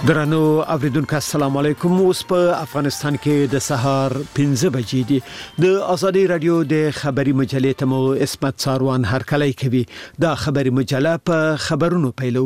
درنو اوریدونکو السلام علیکم. اوس په افغانستان کې د سهار 15 بجې دي. د ازادي رادیو د خبري مجلې ته مو اسمت ساروان هرکلی کوي. دا خبري مجله په خبرونو پیلو.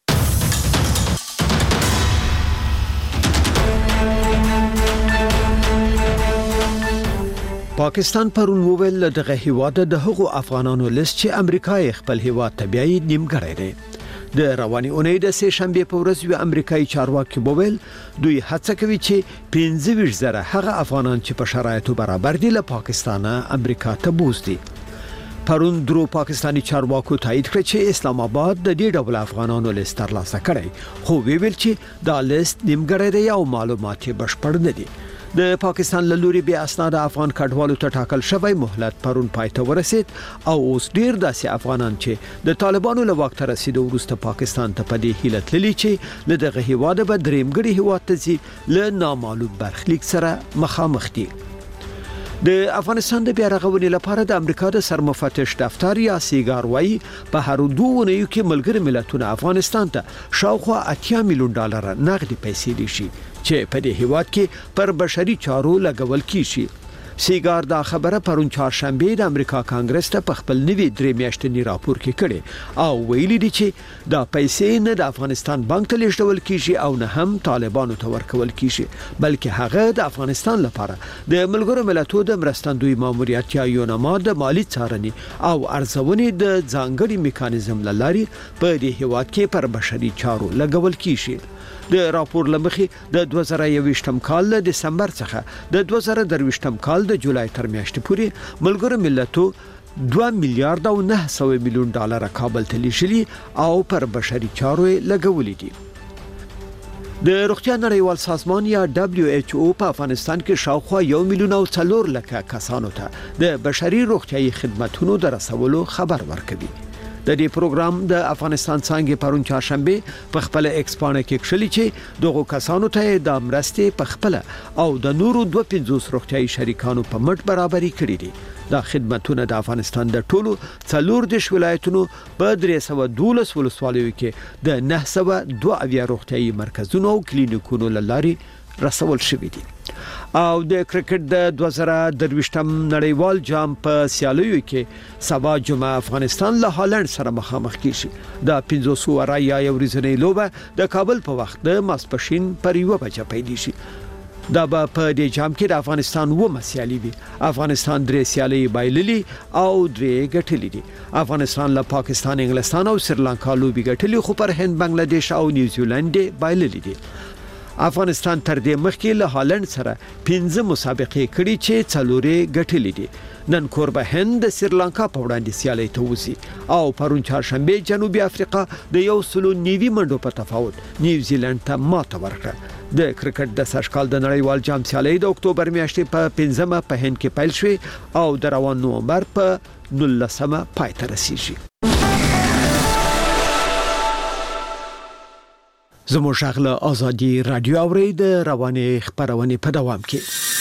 پاکستان پرون وویل دغه هیواد د هغو افغانانو لست چې امریکا خپل هیواد ته بیاي نیمګړی دی. د رواني اونۍ د سه شنبه په ورځ یو امریکایي چارواکي بوویل دوی هڅه کوي چې 15,000 هغه افغانان چې په شرایطو برابر دي له پاکستانه امریکا ته بوزي. پرون درو پاکستانی چارواکو تایید کړ چې اسلام آباد د دې ډول افغانانو لیست ترلاسه کړي، خو ویل چې دا لیست نیمګړی دی او معلومات بشپړ نه دي. د پاکستان له لوري بیا اسناد افغان کډوالو ته ټاکل شوی مهلت پرون پایته ورسید او اوس ډیر داسې افغانان چې د طالبانو له وخت رسیدو وروسته پاکستان ته په دې هیله تللي چې له دغه هیواد به درېمګړي هیواد ته ځي له نامعلوم برخلیک سره مخامخ دي. د افغانستان د بیا رغونې لپاره د امریکا د سرمفتش دفتر یا سیګار وای په هر دوه اونیو کې ملګری ملتونه افغانستان ته شاوخوا 80 میلیون ډالر نغدي پیسې دي شي چې په دې هیواد کې پر بشري چارو لګول کیږي. سیګار دا خبره پرون چهارشنبه د امریکا کانګرس ته په خپل نوي درې میاشتنی راپور کې کړي او ویلي دي چې دا پیسې نه د افغانستان بانک ته لیږدول کیږي او نه هم طالبانو ته ورکول کیږي، بلکې هغه د افغانستان لپاره د ملګرو ملتونو د مرستندوی ماموریت یا یوناما د مالی څارنې او ارزونې د ځانګړي میکانیزم لاري په دې هیواد کې پر بشري چارو لګول کیږي. د راپور لمخې د 2021م کال له دسمبر څخه د 2023م کال د جولای تر میاشتې پورې ملګرو ملتونو 2 میلیارډ او 900 میلیون ډالر کابل ته لیږلي او پر بشري چارو لګولې دي. د روغتیا نړیوال سازمان یا WHO په افغانستان کې شاوخوا 1 میلیون او 4 لک کسانو ته د بشري روغتيایي خدماتو د رسولو خبر ورکوي. د دې پروګرام د افغانستان څنګه پرون چهارشنبه په خپل ایکسپانه کې کښلي چې دغه کسانو ته د مرستې په خپل او د نورو 250 روغتيایي شریکانو په مټ برابرۍ کړې دي. دا خدماتونه د افغانستان د ټولو 14 ولایتونو په 312 ولسوالیو کې د 902 روغتيایي مرکزونو او کلینیکونو لاري رسول شوې دي. او د کرکټ د 2023م نړیوال جام په سیالیو کې سبا جمعه افغانستان له هالند سره مخامخ کیږي. د 500 رایا یو ورځنۍ لوبه د کابل په وخت د ماسپښین پر 1 بجې پیل شي. دا به په دې جام کې د افغانستان و مسیالي وي. افغانستان 3 سیالي بایللي او 3 ګټلې دي. افغانستان له پاکستان، انګلستان او سریلانکا لوبي ګټلې، خو پر هند، بنگلاديش او نیوزیلند بایللي دي. افغانستان تر دې مخکې له هالند سره 15 مسابقې کړې چې 4 ګټلې دي. نن کوربه هند د سریلانکا په وړاندې سیالي ته وځي او پرون چهارشنبه جنوبي افریقا د 190 منډو په تفاوت نیوزیلند ته ماته ورکړه. د کرکټ د سشکال د نړیوال جام سیالي د اکتوبر میاشتې په 15مه په هند کې پیل شوه او د روان نومبر په 19مه پای ته رسیږي. زموږ شغله ازادي رادیو اوري د رواني خبرونه په دوام کې.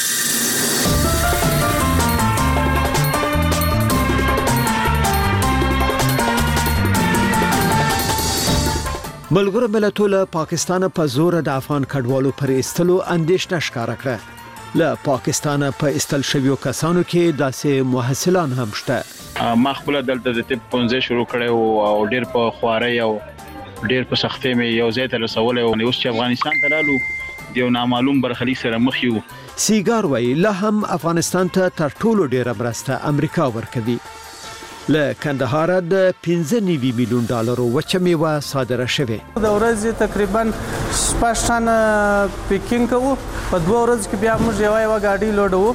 ملګرو ملتونو پاکستان په زور د افغان کډوالو پر استلو اندیشنه ښکارا کړه. له پاکستان په استل شویو کسانو کې داسې محصلان هم شته. ما خپل دلته د طب 15 شروع کړو او ډیر په خواري او ډیر په سختۍ مې یو ځای ته رسول او اوس چې افغانستان ته رالو د نامعلوم برخلیک سره مخ یو. سیګار وای له هم افغانستان ته تر ټولو ډیره مرسته امریکا ورکوي. له کندهار د 15 میلیون ډالر وچه میوه صادره شوه. د ورځې تقریبا 6 ټن پیکینګ کوو. په 2 ورځې کې بیا موږ یو غاډي لوډو.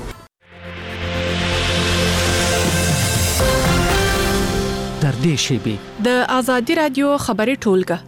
در دې شی د ازادي رادیو خبري ټولګه.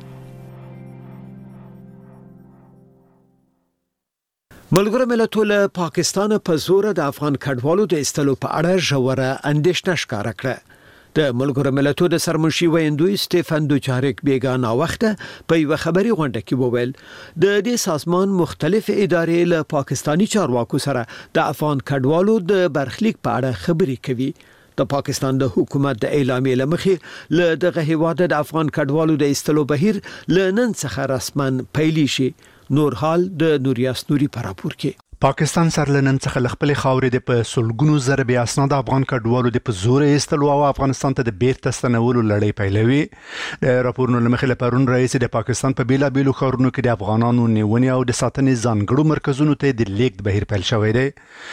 ملګرو ملتونو پاکستان په زور د افغان کډوالو د استلو په اړه ژوره اندیشنه ښکارا کړه. د ملګرو ملتونو د سرمنشي ویندوی سټيفن دوچارک بیگانه وخته په یو خبري غونډه کې وویل د دې سازمان مختلف ادارې له پاکستانی چارواکو سره د افغان کډوالو د برخلیک په اړه خبري کوي. د پاکستان د حکومت د اعلامیې لمخې له دغه هیواد د افغان کډوالو د استلو بهیر له نن څخه رسمن پیل شي. نور حال د نوریاس نوري پر راپور کې. پاکستان سره لنن څخه خپل خاورې د په سلګونو زره بیا اسناد افغان کډوالو د په زور ایستلو او افغانستان ته د بیرته ستنولو لړۍ پیلوي. د راپورونو لمخې لپاره رئیس د پاکستان په بیلا بیلو خاورونو کې د افغانانو نیونې او د ساتنې ځانګړو مرکزونو ته د لیک بهیر پیل شوی دی.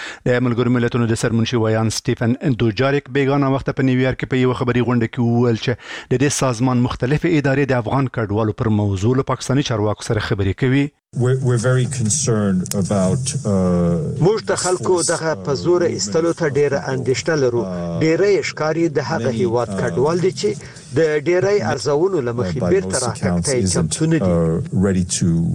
د ملګرو ملتونو د سرمنشي ویان سټیفن دوجاریک بیگانه وخت په نیویارک کې په یو خبري غونډه کې وویل چې د دې سازمان مختلف ادارې د افغان کډوالو پر موضوع له پاکستاني چارواکو سره خبرې کوي. We're very concerned about موږ د خلکو دغه په زور ایستلو ته ډیره اندېښنه لرو. ډیری ښکاری د هغه هیواد کډوال دي چې د ډیری ارزونو لمخې بیرته راکټ ته چمتو نه دي. ready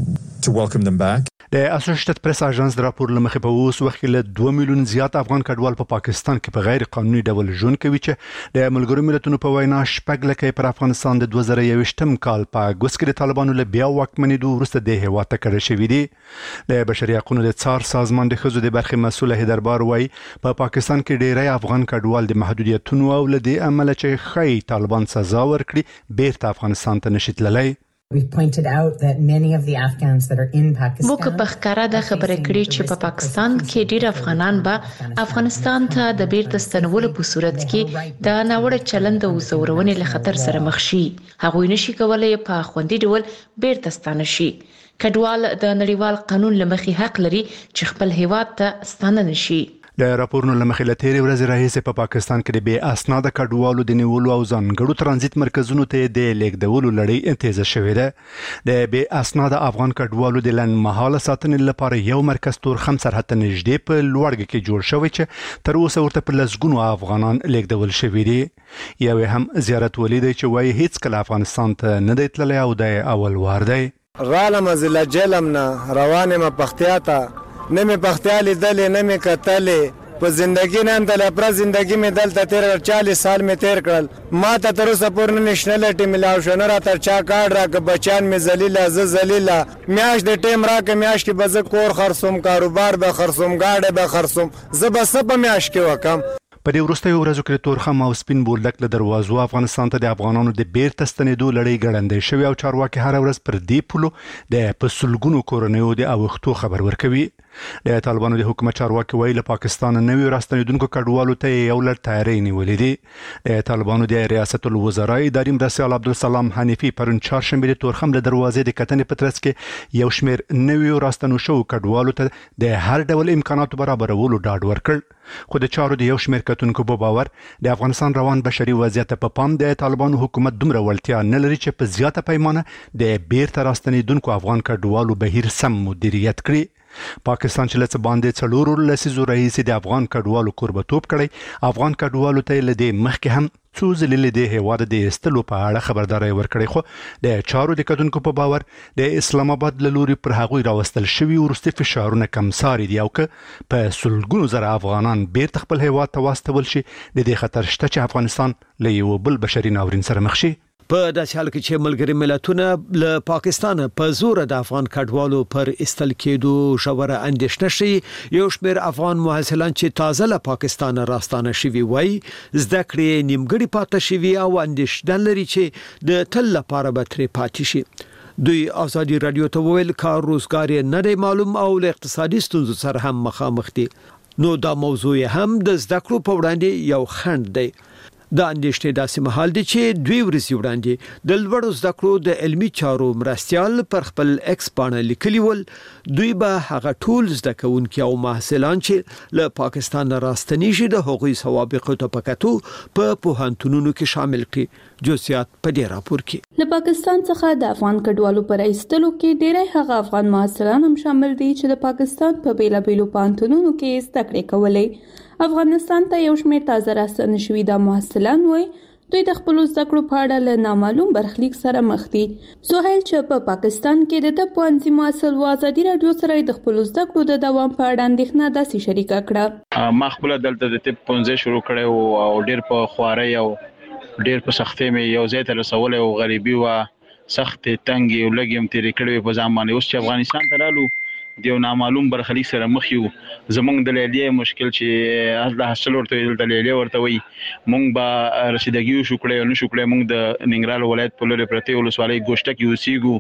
to welcome them back. د اسوسییټډ پریس اژانس د راپور لمخې په اوس وخت کې له 2 میلیون زیات افغان کډوال په پاکستان کې په غیر قانوني ډول ژوند کوي چې د ملګرو ملتونو په وینا شپږ لکه پر افغانستان د 2021م کال په اګوست کې د طالبانو له بیا واکمنېدو وروسته د هیواد ته کډه شوې دي. د بشري حقوقو د څار سازمان د ښځو د برخې مسؤل هیدربار وایي په پاکستان کې ډیری افغان کډوال د محدودیتونو او له دې عمله چې خی طالبان سزا ورکړي بیرته افغانستان ته نشي تللی. We've pointed out that many of the Afghans that are in Pakistan موږ په ښکارا د خبرې کړې چې په پاکستان کې ډیر افغانان به افغانستان ته د بیرته ستنولو په صورت کې د ناوړه چلند او زورونې له خطر سره مخ شي. هغوی نشي کولای په خوندي ډول بیرته ستانه شي. کډوال د نړیوال قانون لمخې حق لري چې خپل هیواد ته ستانه نشي. د راپورونو لمخې له تیرې ورځې راهیسې په پاکستان کې د بې اسناده کډوالو د نیولو او ځانګړو ترانزیت مرکزونو ته د لیږدولو لړۍ تیزه شوې ده. د بې اسناده افغان کډوالو د لنډمهاله ساتنې لپاره یو مرکز تورخم سرحد ته نږدې په لوړګي کې جوړ شوی چې تر اوسه ورته په لسګونو افغانان لیږدول شوي دي. یو هم زیارت ولیدي چې وایي هیڅ کله افغانستان ته نه دی تللی او د اول وار دی. رالم ضلع جلم نه روانه ما پختیاته نه می پختیالی دلی نه می کتلی په زندگی نه تل پر زندگی می دلته تیر 40 سال می تیر کړل. ما ته تر اوسه پورې نېشنلټي ملاو شو نه را تر چا کارت را ک بچان می ذلیله ز ذلیله میاش د ټیم را ک میاش کې بز کور خرصوم کاروبار به خرصوم گاډه به خرصوم ز بس په میاش کې وکم. په دې وروستیو ورځو کې تورخم او سپین بولدک له دروازو افغانستان ته د افغانانو د بیرته ستنېدو لړۍ ګړندۍ شوې او چارواکي هر ورځ پر دې پولو د په سلګونو کورنیو د اوښتو خبر ورکوي. د طالبانو د حکومت چارواکي وایي له پاکستان نوي راستنېدونکو کډوالو ته یو لړ تیاری نیولې دي. د طالبانو د ریاست الوزرا اداري مرستیال عبدالسلام حنیفي پرون چهارشنبه د تورخم له دروازې د کتنې په ترڅ کې یو شمېر نوي راستنو شوو کډوالو ته د هر ډول امکاناتو برابرولو ډاډ ورکړ. خو د چارو د یو شمېر کتونکو په باور د افغانستان روان بشري وضعیت په پام د طالبانو حکومت دومره وړتیا نه لري چې په زیاته پیمانه د بیرته راستنېدونکو افغان کډوالو بهیر سم مدیریت کړي. پاکستان چې لڅ باندې څلور لسیزو رئیس د افغان کډوالو قربتوب کړي. افغان کډوالو ته لدې مخکې هم څو ځلې د هیواد د استلو په اړه خبرداري ورکړي. خو د چارو د کتونکو په باور د اسلام آباد له لوري پر هغوی راوستل شوي وروستي فشارونه کمساري دي او که په سلګونو زره افغانان بیرته خپل هیواد ته واستول شي د دې خطر شته چې افغانستان له یو بل بشري ناورین سره مخ شي. په داسې حال کې چې ملګري ملتونه له پاکستان په زور د افغان کډوالو پر استل کېدو ژوره اندېښنه شي. یو شمېر افغان محصلان چې تازه له پاکستان راستانه شوي وایي زده کړې نیمګړې پاتې شوي او اندېښنه لري چې د تل لپاره به ترې پاتې شي. دوی ازادي رادیو ته ویل کار روزګار نه دی معلوم او له اقتصادي ستونزو سره هم مخامخ دي. نو دا موضوع هم د زده کړو په وړاندې یو خنډ دی. د اندېښنې داسې مهال دي چې 2 ورځې وړاندې د لوړو زده کړو د علمي چارو مرستیال پر خپل ایکس باندې لیکلي ول دوی به هغه ټول زده کوونکي او محصلان چې له پاکستان راستنیږي د هغوی سوابقو ته پکاتو په پوهنتونونو کې شامل کړي. جزئیات په دې راپور کې. له پاکستان څخه د افغان کډوالو پر ایستلو کې ډېری هغه افغان محصلان هم شامل دي چې د پاکستان په بیلابیلو پوهنتونونو کې زده کړې کولې. افغانستان ته یو شمېر تازه راستنه شوي د محصلان وایي دوی د خپل زده کړو په اړه له نامعلوم برخلیک سره مخ دي. سهیل چې په پاکستان کې د پوهنځي محصل و ازادي رادیو سره د خپل زده کړو د دوام په اړه اندېښنه داسې شریکه کړه. ما خپل دلته د طب پونځه شروع کړې او ډېر په خواري او ډېر په سختۍ مې یو ځای ته رسول او غریبي و سخت تنګي او لګیم تیرې کړې په ځان باندې. اوس چې افغانستان ته رالو دیو نامعلوم برخلیک سره مخ یو. زمونږ د لیلیې مشکل چې الله حاصل ورته د لیلیې ورته وي مونږ به رسیدګي شو کړې او نشو کړې. مونږ د ننګرهار ولایت په لوري پرته ولسوالۍ ګوشته کې اوسېګو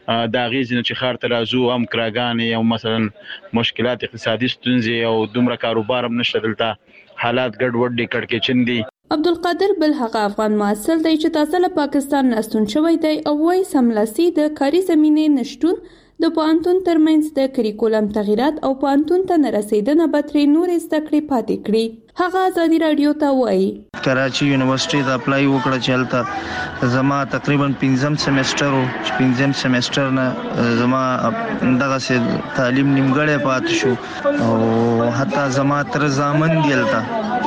دا غیزنه چې خار ته راځو هم کراګانې او مثلا مشکلات اقتصادي ستونزې او دومره کاروبار هم نشته دلته حالات ګډوډ دي کړکېچن دي. عبدالقادر بل هغه افغان محصل دی چې تازه له پاکستان راستون شوی دی او وايي سملاسي د کاري زمینې نشټون د پوهنتون ترمنځ د کریکولم تغیرات او پوهنتون ته نه رسیدنه به ترې نورې زده کړې پاتې کړي. هغه ازادي راډیو ته وایي کراچي یونیورسيټي ته اپلای وکړه چې هلته زما تقریبا 5م سیمستر او 5م سیمستر نه زما دغه سه تعلیم نیمګړی پات شو او حتی زما تر زامن دیلته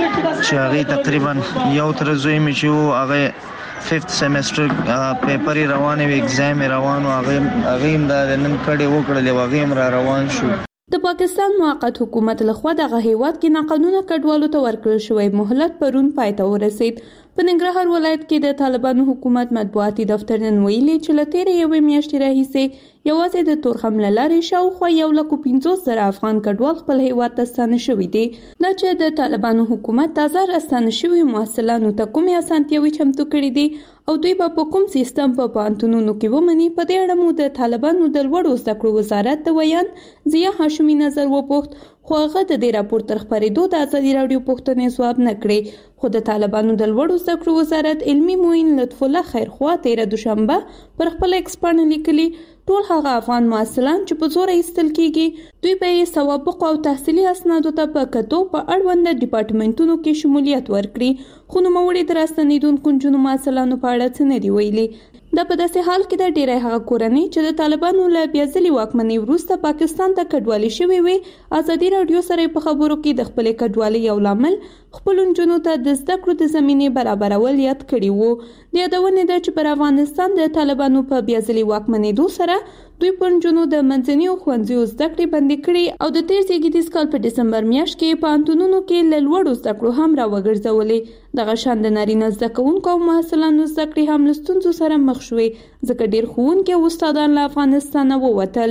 چې هغه تقریبا یو تر زوی می چې هغه 5th سیمستر پیپر روانه وی ایگزام روانو هغه هم دا نن کړي وکړل هغه را روان شو. د پاکستان موقت حکومت لخوا دغه هیواد کې ناقانونه کډوالو ته ورکړل شوی مهلت پرون پای ته ورسید. په ننګرهار ولایت کې د طالبانو حکومت مطبوعاتي دفتر نن ویلي چې له تیرې یوې میاشتې راهیسې یوازې د تورخم له لارې شاوخوا 150,000 افغان کډوال خپل هیواد ته ستانه شوي دي. دا چې د طالبانو حکومت تازه راستانه شوي محصلانو ته کومې اسانتیاوې چمتو کړي دي او دوی په کوم سیستم په پوهنتونونو کې ومني، په دې اړه مو د طالبانو د لوړو زده کړو وزارت د ویان ضیا هاشمي نظر وپوښت، خو هغه د دې راپور تر خپرېدو د ازادي راډیو پوښتنې ځواب نه کړې. خو د طالبانو د لوړو زده کړو وزارت علمي معین لطف الله خیرخوا 13 دوشنبه پر خپل ایکس باندې لیکلي ټول هغه افغان محصلان چې په زور ایستل کیږي دوی به سوابق او تحصیلي اسنادو ته په کتو په اړوند ډپارټمنټونو کې شمولیت ورکړي. خو نوموړي د راستنیدونکو نجونو محصلانو په اړه څه نه دی ویلي. دا په داسې حال کې د ډیری هغه کورنۍ چې د طالبانو له بیا ځلې واکمنۍ وروسته پاکستان ته کډوالي شوې وي ازادي راډیو سره په خبرو کې د خپلې کډوالۍ یو لامل خپل نجونو ته د زده کړو د زمینې برابرول یاد کړي وو. د یادونې ده چې پر افغانستان د طالبانو په بیا ځلې واکمنېدو سره دوی پر نجونو د منځنیو ښوونځیو زده کړې بندې کړې او د تیر زیږدیز کال په ډسمبر میاشت کې پوهنتونونو کې له لوړو زده کړو هم راوګرځولې. دغه شان د نارینه زده کوونکو او محصلانو زده کړې هم له ستونزو سره مخ شوې ځکه ډېر ښوونکي او استادان له افغانستانه ووتل.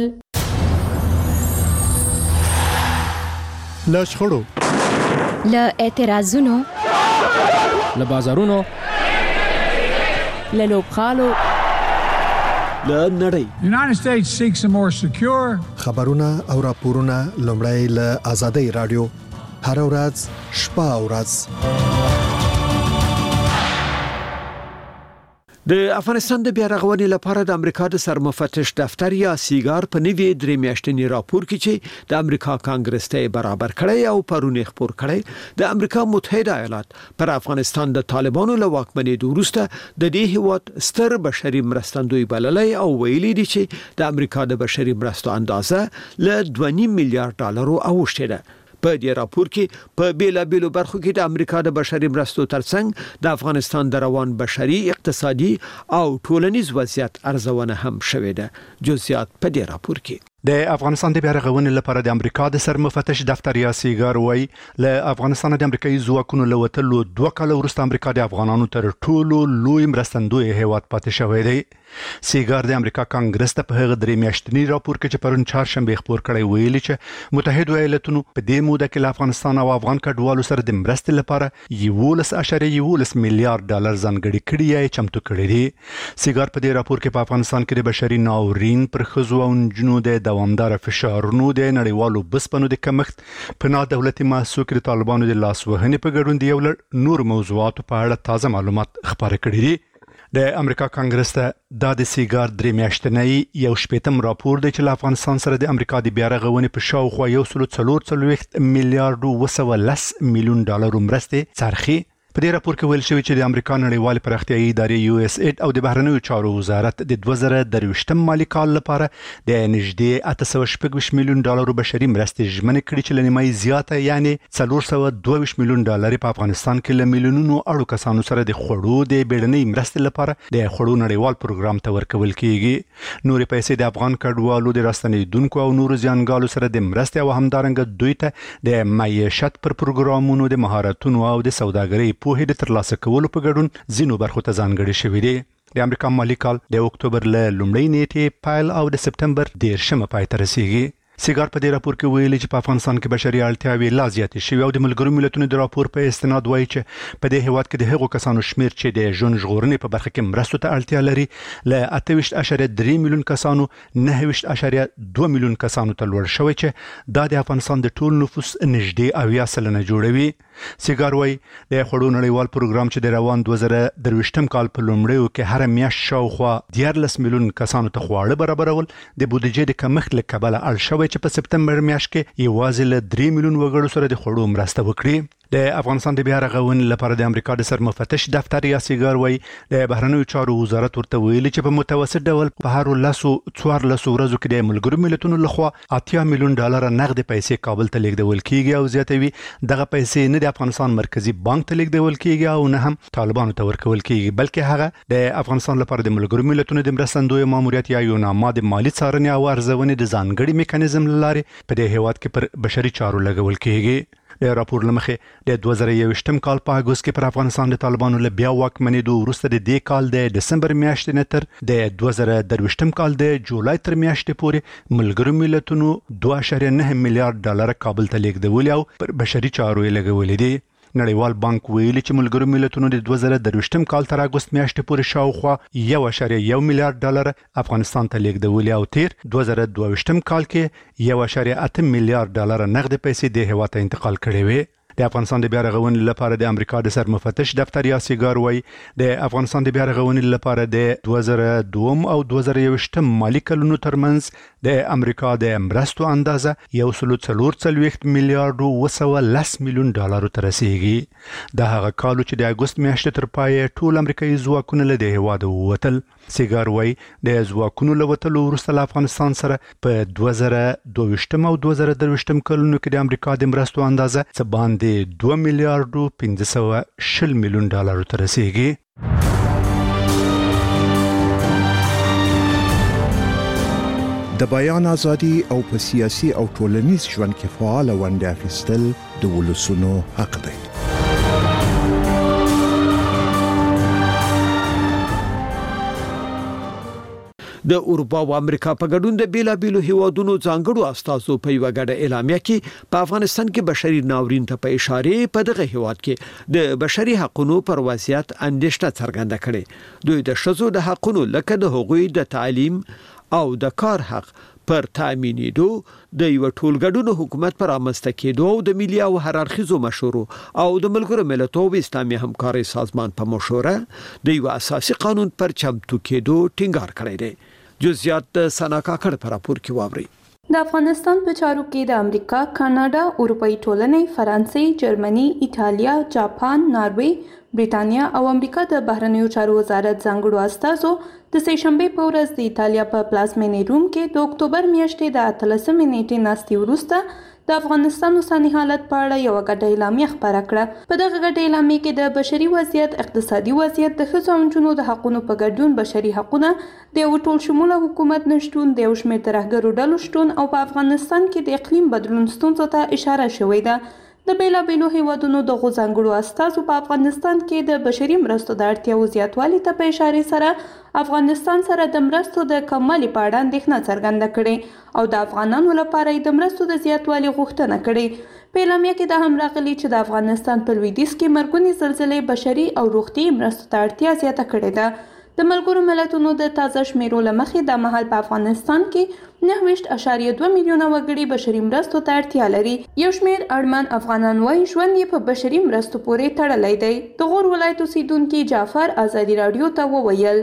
له شخړو، له اعتراضونو، له بازارونو، له لوبغالو، له نړۍ. United States seeks a more secure خبرونه او راپورونه لومړی له ازادي راډیو هر ورځ شپه او ورځ. د افغانستان د بیا رغونې لپاره د امریکا د سرمفتش دفتر یا سیګار په نوي 3 میاشتنی راپور کې چې د امریکا کانګرس ته برابر کړی او پرونی خبر کړی د امریکا متحده ایالات پر افغانستان د طالبانو له واکمنۍ وروسته د دې هیواد ستر بشري مرستندوی بللای او ویلي دي چې د امریکا د بشري مرستو اندازه له 2.5 میلیارډ ډالرو اوښته ده. په دې راپور کې په بیلابیلو برخو کې د امریکا د بشري مرستو ترڅنګ د افغانستان د روان بشري، اقتصادي او ټولنیز وضعیت ارزونه هم شوې ده. جزئیات په دې راپور کې. د افغانستان د بیا رغونې لپاره د امریکا د سرمفتش دفتر یا سیګار وایي له افغانستان د امریکایي ځواکونو له وتلو 2 کال وروسته امریکا د افغانانو تر ټولو لوی مرستندوی هیواد پاتې شوی دی. سیګار د امریکا کانګرس ته په هغه 3 میاشتنی راپور کې چې پرون چهارشنبه خبر کړی ویلي چې متحده ایالاتونو په دې موده کې له افغانستان او افغان کډوالو سره د مرستې لپاره 11.11 میلیارډ ډالر ځانګړي کړي یا چمتو کړي دي. سیګار په دې راپور کې په افغانستان کې د بشري ناورین پر ښځو او نجونو د دوامدار فشارونو د نړیوالو بسپنو د کمښت په نادولتي محصول کې د طالبانو د لاسوهنې په ګډون د یو لړ نور موضوعاتو په اړه تازه معلومات خبرې کړي دي. د امریکا کانګرس ته د سیګار 3 میاشتنی یو شپږم راپور دی چې له افغانستان سره د امریکا د بیا رغونې په شاوخوا 1.4 میلیارډ 210 میلیون ډالر مرستې څرخي. په دې راپور کې ویل شوی چې د امریکا نړیوال پراختیایي ادارې یو اس ایډ او د بهرنیو چارو وزارت د 2023 مالي کال لپاره د نږدې 826 میلیون ډالر بشري مرستې ژمنه کړې چې لنیمای زیاته یعنی 422 میلیون ډالر په افغانستان کې له میلیونونو اړو کسانو سره د خوړو د بیړنۍ مرستې لپاره د خوړو نړیوال پروګرام ته ورکول کیږي. نورې پیسې د افغان کډوالو د راستنیدونکو او نورو زیانګالو سره د مرستې او همدارنګه دوی ته د معیشت پر پروګرامونو د مهارتونو او د سوداګرۍ په د ترلاسه کولو په ګډون ځینو برخو ته ځانګړي شوي دي. د امریکا مالي کال د اکتوبر له لومړۍ نیټې پایل او د سپتمبر 10 پای ته رسیږي. سیګار په دې راپور کې ویلي چې په افغانستان کې بشري اړتیاوې لا زیاتې شوې او د ملګرو ملتونو د راپور په استناد وایي چې په دې هیواد کې د هغو کسانو شمیر چې د ژوند ژغورنې په برخه کې مرستو ته اړتیا لري له 28.3 میلیون کسانو 9.2 میلیون کسانو ته لوړ شوی چې دا د افغانستان د ټول نفوس نږدې 80% جوړوي. سیګار وایي د خوړو نړیوال پروګرام چې د روان 2023 کال په لومړیو کې هر میاشت شاوخوا 14 میلیون کسانو ته خواړه برابرول د بودیجې د کمښت له کبله اړ شوی چې په سپتمبر میاشت کې یوازې له 3 میلیون وګړو سره د خوړو مرسته وکړي. د افغانستان د بیا رغونې لپاره د امریکا د سرمفتش دفتر یا سیګار وایي د بهرنیو چارو وزارت ورته ویلي چې په متوسط ډول په هر 14 ورځو کې د ملګرو ملتونو لخوا 80 میلیون ډالر نقد پیسې کابل ته لیږدول کیږي او زیاتوي دغه پیسې نه د افغانستان مرکزی بانک ته لیږدول کیږي او نه هم طالبانو ته ورکول کیږي بلکې هغه د افغانستان لپاره د ملګرو ملتونو د مرستندوی ماموریت یا یوناما د مالی څارنې او ارزونې د ځانګړي میکانیزم لارې په دې هیواد کې پر بشري چارو لګول کیږي. د راپور لمخې د 2021 کال په اگست کې پر افغانستان د طالبانو له بیا واکمنېدو وروسته د دې کال د دسمبر میاشتې نه تر د 2023 کال د جولای تر میاشتې پورې ملګرو ملتونو 2.9 میلیارډ ډالر کابل ته لیږدولي او پر بشري چارو یې لګولې دي. نړیوال بانک ویلي چې ملګرو ملتونو د 2023 کال تر اگست میاشتې پورې شاوخوا 1.1 میلیارډ ډالر افغانستان ته لیږدولي او تیر 2022 کال کې 1.8 میلیارډ ډالر نقد پیسې د هیواد ته انتقال کړې وې. د افغانستان د بیا رغونې لپاره د امریکا د سرمفتش دفتر یا سیګار وایي د افغانستان د بیا رغونې لپاره د 2002 او 2021 مالی کلونو ترمنځ د امریکا د مرستو اندازه 1.4 میلیارډ و 210 میلیون ډالر ته رسیدي. د هغه کالو چې د اگست میاشتې تر پای ټول امریکایي ځواکونه له د هیواد ووتل. سیګار وایي د ځواکونو له وتلو وروسته له افغانستان سره په 2022 او 2023 کلونو کې د امریکا د مرستو اندازه څه باندې 2 میلیارډ و 520 میلیون ډالر ته رسیدي. د بیان ازادي او په سیاسي او ټولنیز ژوند کې فعال ونډه اخیستل د ولسونو حق دی. د اروپا او امریکا په ګډون د بیلابیلو هیوادونو ځانګړو استازو په یو غړ اعلامیه کې په افغانستان کې بشري ناورین ته په اشاره په دغه هیواد کې د بشري حقوقو پر وضعیت اندېښنه څرګنده کړې. دوی د ښځو د حقوقو لکه د حقوق د تعلیم او د کار حق پر تامینېدو د یو ټولګډونو حکومت پر رامنځته کېدو او د ملي او هررخیزو مشورو او د ملګرو ملتونو اسلامي همکاري سازمان په مشوره د یو اساسي قانون پر چمتو کېدو ټینګار کړی دی. جزئیات سناکا کړ پر راپور کې واوري. د افغانستان په چارو کې د امریکا، کاناډا، اروپאי ټولنې، فرانسې، جرمني، ایټالیا، جاپان، ناروې، برېټانیا او امریکا د بهرنیو چارو وزارت ځانګړو استازو د سهشنبه په ورځ د ایټالیا په پلازمینې روم کې د اکتوبر میاشتې د 13 نیټې ناستې وروسته د افغانستان اوسنی حالت په اړه یو غټه اعلامیه خپاره کړه. په دغه غټه اعلامیه کې د بشري وضعیت، اقتصادي وضعیت، د ښځو او نجونو د حقوقو په ګډون بشري حقوقونه، د یو ټول شموله حکومت نشټون، د یو شمېر ترهګرو ډلو شتون او په افغانستان کې د اقلیم بدلون ستونزو ته اشاره شوې ده. د بیلابیلو هیوادونو د ځانګړو استازو په افغانستان کې د بشري مرستو د اړتیاو زیاتوالي ته په اشاره سره افغانستان سره د مرستو د کموالي په اړه اندېښنه څرګنده کړې او د افغانانو لپاره د مرستو د زیاتوالي غوښتنه کړې. په اعلامیه کې دا هم راغلي چې د افغانستان په لویدیځ کې مرګونې زلزلې بشري او روغتیایي مرستو ته اړتیا زیاته کړې ده. د ملګرو ملتونو د تازه شمیرو له مخې د مهال په افغانستان کې 9.2 میلیونه وګړي بشري مرستو ته اړتیا لري. یو شمېر اړمن افغانان وايي ژوند یې په بشري مرستو پورې تړلی دی. د غور ولایت اوسیدونکي جعفر ازادي رادیو ته وویل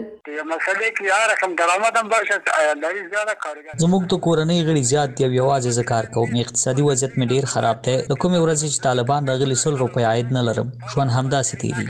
زموږ د کورنۍ غړي زیات دی او یوازې زه کار کوم. اقتصادي وضعیت مې ډیر خراب دی. د کومې ورځې چې طالبان راغلي 100 روپۍ عاید نه لرم. ژوند همداسې تیریږي.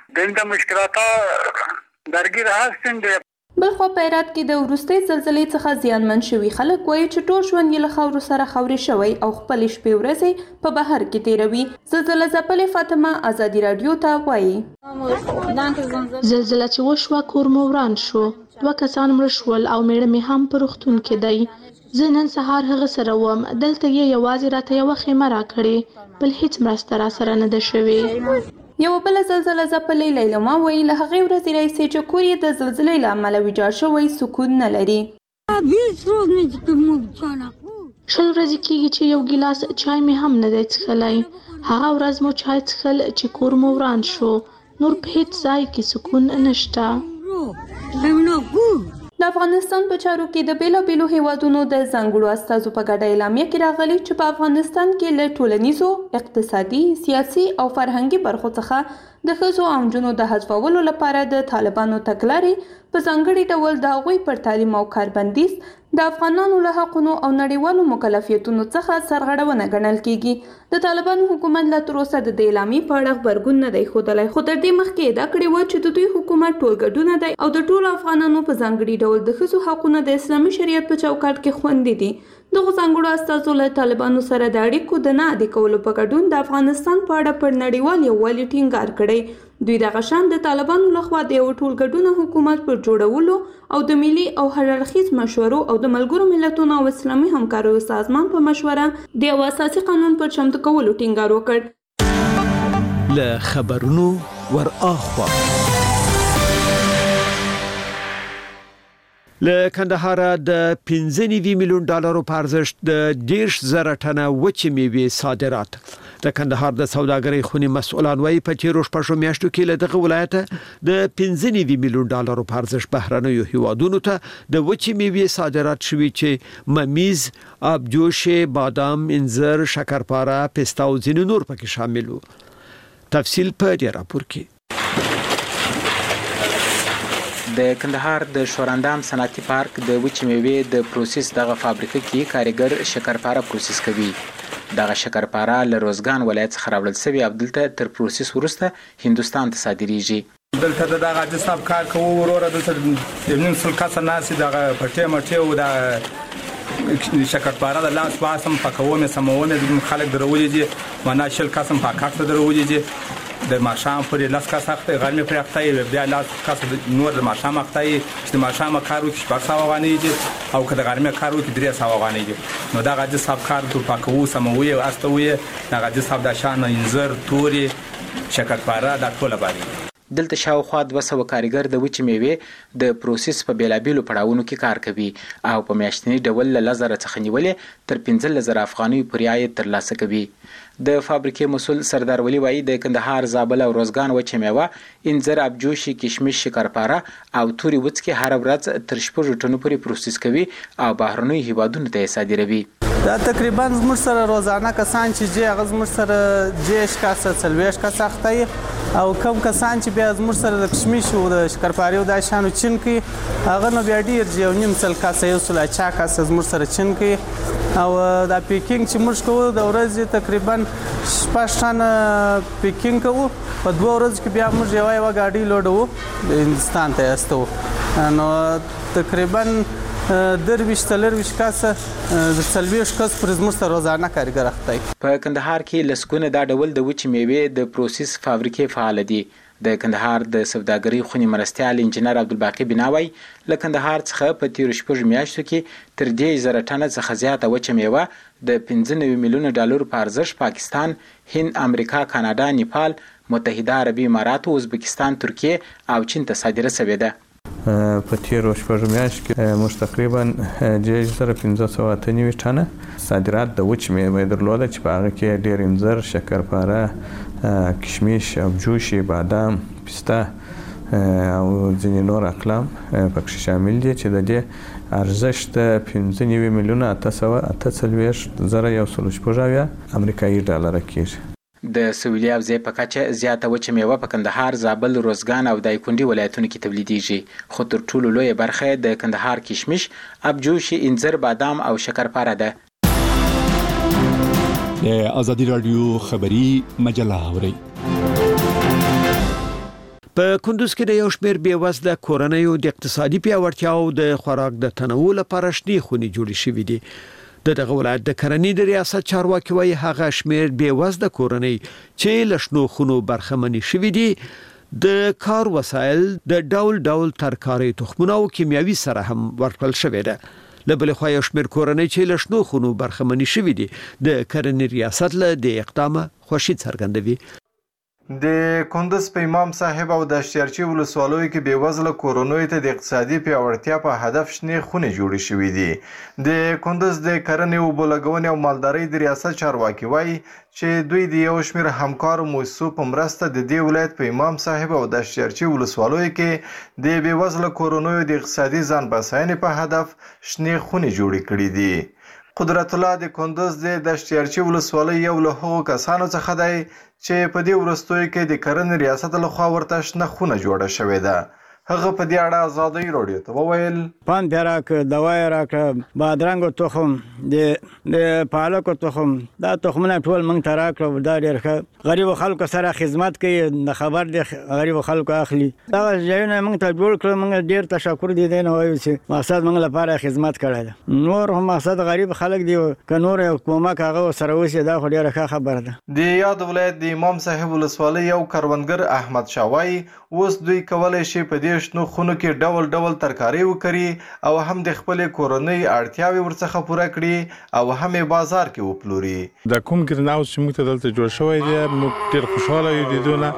بلخوا په هرات کې د وروستۍ زلزلې څخه زیانمن شوي خلک وایي چې ټول ژوند یې له خاورو سره خاورې شوی او خپلې شپې ورځې په بهر کې تیروي. زلزله ځپلې فاطمه ازادي رادیو ته وایي زلزله چې وشوه کور مو وران شو. 2 کسان مړه شول او میړه مې هم په روغتون کې دی. زه نن سهار هغه سره وم. دلته یې یوازې راته یوه خیمه راکړې. بل هیڅ مرسته را سره نه ده شوې. یو بل زلزله ځپلې لیلما وایي له هغې ورځې راهیسې چې کور یې د زلزلې له امله ویجاړ شوی سکون نه لري. شل ورځې کېږي چې یو ګیلاس چای مې هم نه دی څښلی. هغه ورځ مو چای څښل چې کور مو وران شو. نور په هیڅ ځای کې سکون نشته. د افغانستان په چارو کې د بیلابیلو هیوادونو د ځانګړو استازو په ګډه اعلامیه کې راغلي چې په افغانستان کې له ټولنیزو، اقتصادي، سیاسي او فرهنګي برخو څخه د ښځو او نجونو د حذفولو لپاره د طالبانو تګلارې په ځانګړي ډول د هغوی پر تعلیم او کار بندیز د افغانانو له حقونو او نړیوالو مکلفیتونو څخه سرغړونه ګڼل کیږي. د طالبانو حکومت لا تر اوسه د دې اعلامیې په اړه غبرګون نه دی ښودلی، خو تر دې مخکې ادعا کړې وه چې د دوی حکومت ټول ګډون دی او د ټولو افغانانو په ځانګړي ډول د ښځو حقونه د اسلامي شریعت په چوکاټ کې خوندي دي. دغو ځانګړو استازو له طالبانو سره د اړیکو د نه عادي کولو په ګډون د افغانستان په اړه پر نړیوال یووالي ټینګار کړی. دوی دغه شان د طالبانو لخوا د یو ټولګډونه حکومت پر جوړولو او د ملي او هررخیز مشورو او د ملګرو ملتونو او اسلامي همکاریو سازمان په مشوره د یو اساسي قانون پر چمتو کولو ټینګار وکړ. له خبرونو ور اخوا له کندهار د 15 میلیون ډالرو په ارزښت د 10,000 ټنه وچې میوې صادرات. د کندهار د سوداګرۍ خونې مسؤلان وايي په تیرو شپږو میاشتو کې له دغه ولایت د 15 میلیون ډالرو په ارزښت بهرنیو هیوادونو ته د وچې میوې صادرات شوي چې ممیز، آبجوش، بادام، انځر، شکرپاره، پسته او ځینې نور پکې شامل وو. تفصیل په دې راپور کې. د کندهار د شوراندام صنعتي پارک د وچې میوې د پروسس دغه فابریکه کې کارګر شکرپاره پروسس کوي. دغه شکرپاره له روزګان ولایت څخه راوړل شوی عبدالته تر پروسس وروسته هندستان ته صادریږي. دلته دغه د صاحب کار کوو وروره دلته د نن سل کسه ناس دغه پټه مټه او د شکرپاره د لاس باسم پکومه سمونه د خلک درولې دي معنا شل کسم پاکاکته درولې دي د ماشام پر لاس کا سخت غرمه پر اخته بیا لاس کاس نور د ماشام اخته چې د ماشام کارو کې شپږ ساعه غانې دي او کله غرمه کارو کې 3 ساعه غانې دي. نو دا غږ صاحب کار ته پاکو سموي او استوي دا غږ صاحب د شان انځر توري شکرپاره د ټوله باندې. دلته شاوخوا 200 کارګر د وچې میوې د پروسس په بیلابیلو پړاوونو کې کار کوي او په میاشتني ډول له 1000 څخه نیولې تر 15000 افغانۍ پورې عاید ترلاسه کوي. د فابریکې مسول سردار ولی وایي د کندهار، زابل او روزګان وچې میوه، انځر، آبجوش، کشمش، شکرپاره او توري وڅکي هر ورځ تر 6 ټنو پورې پروسس کوي او بهرنیو هیوادونو ته صادروي. دا تقریبا زموږ سره روزانه کسان چې جې هغه زموږ سره جېش کاسه سلويش کاسه اخته او کم کسان چې بیا زموږ سره د کشمش او د شکرپاره او د شانو چین کې هغه نو بیا ډیر یو نیم سل کاسه یو سل چا کاسه زموږ سره چین کې او دا پیکینګ چې موږ کوو د ورځې تقریبا 6 ټن پیکینګ کوو. په 2 ورځې کې بیا موږ یو غاډي لوډو د هندستان ته استو. نو تقریبا درویش تلرویش کاسه د سلويش کس پر زموږ سره روزانه کارګر اخته. په کندهار کې لسکونه دا ډول د وچې میوې د پروسس فابریکې فعال دي. د کندهار د سوداګرۍ خونې مرستیال انجنیر عبدالباقی بناوی له کندهار څخه په تیرو شپږو میاشتو کې تر 10,000 ټنه څخه زیاته وچه میوه د 15 میلیون ډالرو په ارزښت پاکستان، هند، امریکا، کاناډا، نیپال، متحده عربي امارات، ازبکستان، ترکیه او چین ته صادره شوې ده. په تیرو شپږو میاشتو کې موږ تقریبا 1598 ټنه صادرات د وچې میوې درلوده چې په هغه کې ډېر انځر، شکرپاره، کشمش، آبجوش، بادام، پسته او ځینې نور اقلام پکې شامل دي چې د دې ارزښت 15 میلیون 840,140 امریکایي ډالر کېږي. د سویلي حوزې په کچه زیاته وچه میوه په کندهار، زابل، روزګان او دایکنډي ولایتونو کې تولیدېږي، خو تر ټولو لویه برخه د کندهار کشمش، آبجوش، انځر، بادام او شکرپاره ده. د ازادي رادیو خبری مجله اوري. په کندوز کې د یو شمېر بېوزله کورنیو د اقتصادي پیاوړتیا او د خوراک د تنوع لپاره شنې خونې جوړې شوې دي. دغه ولایت د کرنې د ریاست چارواکي وايي هغه شمېر بېوزله کورنۍ چې له شنو خونو برخمنې شوې دي د کار وسایل، د ډول ډول ترکاري تخمونه او کیمیاوي سره هم ورکړل شوې ده. له بلې خوا یو شمېر کورنۍ چې له شنو خونو برخمنې شوې دي د کرنې ریاست له دې اقدامه خوښي څرګندوي. د کندز په امام صاحب او د اشتیارچي ولسوالیو کې بېوزله کورنیو ته د اقتصادي پیاوړتیا په هدف شنې خونې جوړې شوې دي. د کندز د کرنې، اوبو لګونې او مالدارۍ د ریاست چارواکي وایي چې دوی د یو شمېر همکارو مؤسسو په مرسته د دې ولایت په امام صاحب او د اشتیارچي ولسوالیو کې د بېوزله کورنیو د اقتصادي ځان بساینې په هدف شنې خونې جوړې کړې دي. قدرت الله د کندز د اشتیارچي ولسوالۍ یو له هغو کسانو څخه دی چې په دې وروستیو کې د کرنې ریاست لخوا ورته شنه خونه جوړه شوې ده. هغه په دې اړه ازادۍ راډیو ته وویل: پاند بیا راکړه، دوا یې راکړه، بادرنګو تخم، د پالکو تخم، دا تخمونه ټول موږ ته راکړه. دا ډېر ښه غریبو خلکو سره خدمت کوي، د خبر د غریبو خلکو اخلي. دغه ځایونه موږ ته جوړ کړل. موږ ډېر تشکر دی نه وایو چې مقصد موږ لپاره خدمت کړی ده. نور هم مقصد غریب خلک دی، که نور کومک هغه سره وشي دا خو ډېره ښه خبره ده. د یاد ولایت د امام صاحب ولسوالۍ یو کروندګر احمد شاه وایي اوس دوی کولی شي په دې شنو خونو کې ډول ډول ترکاري وکړي او هم د خپلې کورنۍ اړتیاوې ورڅخه پوره کړي او هم یې بازار کې وپلوري. د کوم ګرین هاوس چې موږ ته دلته جوړ شوی دی موږ ډېر خوشحاله یو د دونه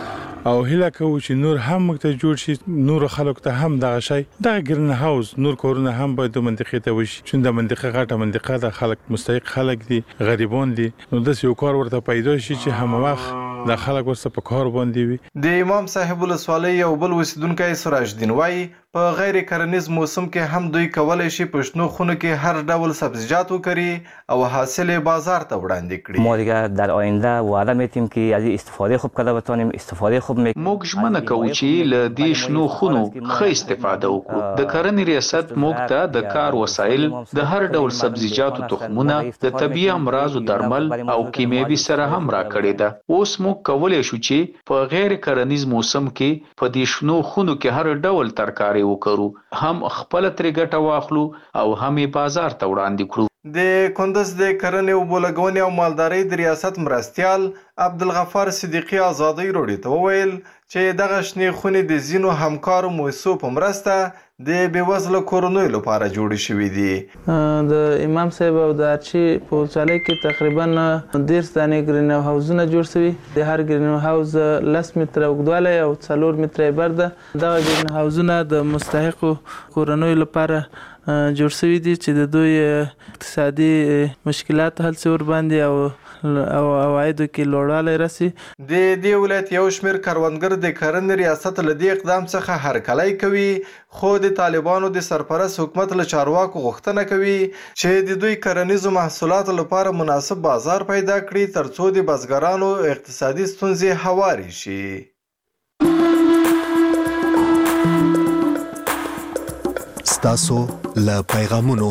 او هیله کوو چې نور هم موږ ته جوړ شي، نور خلکو ته هم دغه شی دغه ګرین هاوس نور کورونه هم باید د منطقې ته وشي، چې د منطقه غټه منطقه ده، خلک مستحق خلک دي، غریبان دي، نو داسې یو کار ورته پیدا شي چې هم وخت د خلک ورسره په کار باندې وي. د امام صاحب ولسوالۍ یو بل اوسیدونکی سراج الدین وایي په غیر کرنیز موسم کې هم دوی کولی شي په شنو خونو کې هر ډول سبزیجات وکري او حاصل بازار ته وړاندې کړي. ما دیگه در آینده وعده میتیم که از استفاده خوب کرده بتونیم استفاده خوب موږ ژمنه کوو چې له دې شنو خونو ښه استفاده وکړو. د کرنې ریاست موږ ته د کار وسایل، د هر ډول سبزیجاتو تخمونه، د طبیعي امراضو درمل او کیمیاوي سره هم راکړې ده. اوس موږ کولی شو چې په غیر کرنیز موسم کې په دې شنو خونو کې هر ډول ترکاري وکړو، هم خپل ترې ګټه واخلو او هم یې بازار ته وړاندې کړو. د کندز د کرنې، اوبو لګونې او مالدارۍ د ریاست مرستیال عبدالغفار صدیقي ازادۍ راډیو ته وویل چې دغه شنې خونې د ځینو همکارو مؤسسو په مرسته د بېوزله کورنیو لپاره جوړې شوي دي. د امام صاحب او د ارچي په ولسوالۍ کې تقریبا 10 دانې ګرین هاوسونه جوړ شوي. د هر ګرین هاوس 10 متره اوږدوالی او 4 متره بر ده. دغه ګرین هاوسونه د مستحقو کورنیو لپاره جوړ شوي دي چې د دوی اقتصادي مشکلات حل شي ورباندې او عوایدو کې لوړوالی راسي. د دې ولایت یو شمېر کروندګر د کرنې ریاست له دې اقدام څخه هرکلی کوي، خو د طالبانو د سرپرست حکومت له چارواکو غوښتنه کوي چې د دوی کرنیزو محصولاتو لپاره مناسب بازار پیدا کړي ترڅو د بزګرانو اقتصادي ستونزې هوارې شي. ستاسو له پیغامونو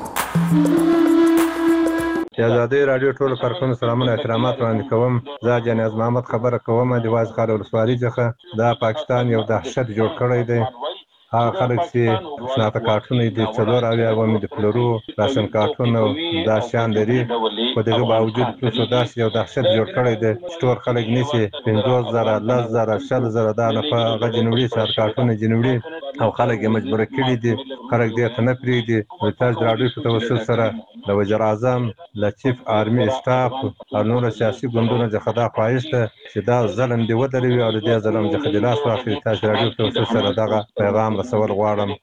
ازادۍ راډیو ټولو کارکونو سلامونه احترامات وړاندې کوم. زه جناز محمد خبره کوم د واز خار ولسوالۍ څخه. دا پاکستان یو دهشت جوړ کړی دی. هغه خلک چې شناخته کارتونه د 4 اویا د پلورو راشن کارتونه دا شیان لري، په دغه باوجود تاسو داسې یو دهشت جوړ کړی دی چې ټول خلک نشي 50,000 10,000 60,000 دا نه په هغه جنوبي سر کارتونه جنوبي او خلک یې مجبور کړي دي. خلک دې ته نه پرېږدي. تاسو راډیو په توسط سره د وزیر اعظم، له چیف آرمي سټاف او نور سیاسي ګوندونو څخه دا خواهش ده چې دا ظلم دې ودروي او د دې ظلم څخه د لاس واخلي. تاسو راډیو په توسط سره دغه پیغام رسول غواړم.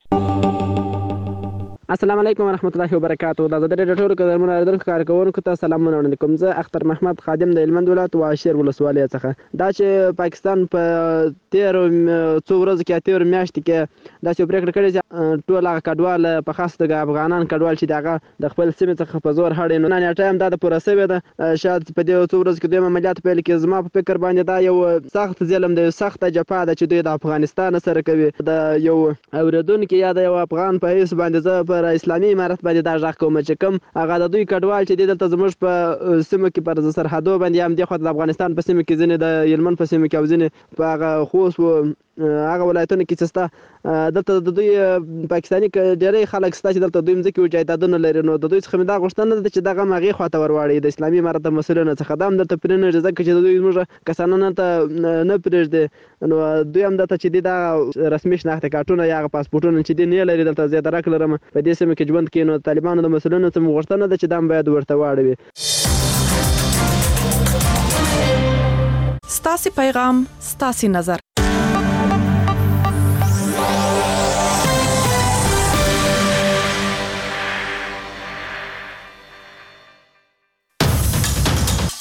السلام علیکم ورحمت الله وبرکاته. د ازادۍ راډیو ټولو قدرمنو اورېدونکو کارکوونکو ته سلامونه وړاندې کوم. زه اختر محمد خادم د هلمند ولایت واشیر ولسوالۍ څخه. دا چې پاکستان په 13 څو ورځو کې 13 میاشتې کې داسې پرېکړه کړې چې ټول هغه کډوال په خاص توګه افغانان کډوال چې دغه د خپل سیمې څخه په زور هړې نو نه ټایم دا د پوره سوی ده. شاید په دې څو ورځو کې دوی عملیات پیل کړي. زما په فکر باندې دا یو سخت ظلم دی، سخته جفا ده چې دوی د افغانستان سره کوي. د یو اورېدونکي یا د یو افغان په حیث باندې زه پر اسلامي امارت باندې دا غږ کوم چې کوم هغه د دوی کډوال چې دلته زموږ په سیمه کې پر سرحدو باندې هم د خو د افغانستان په سیمه کې ځینې د هلمند په سیمه کې او ځینې په هغه خوست هغه ولایتونو کې چې ستا دلته د دوی پاکستاني ډېری خلک ستا چې دلته دوی مځکې او جایدادونه لري نو د دوی څخه مې دا غوښتنه ده چې دغه هم هغې خواته ورواړي د اسلامي امارت د مسؤلینو څخه. دا هم درته پرېنږدي ځکه چې د دوی زموږ کسانو ته نه پرېږدي نو دوی هم درته چې دي دا رسمي شناخته کارتونه یا هغه پاسپورټونه چې دي نه لري دلته زه درک لرم په دې سیمه کې ژوند کوي نو طالبانو د مسؤلینو څخه غوښتنه ده چې دا هم باید ورته واړوي. ستاسو پیغام ستاسو نظر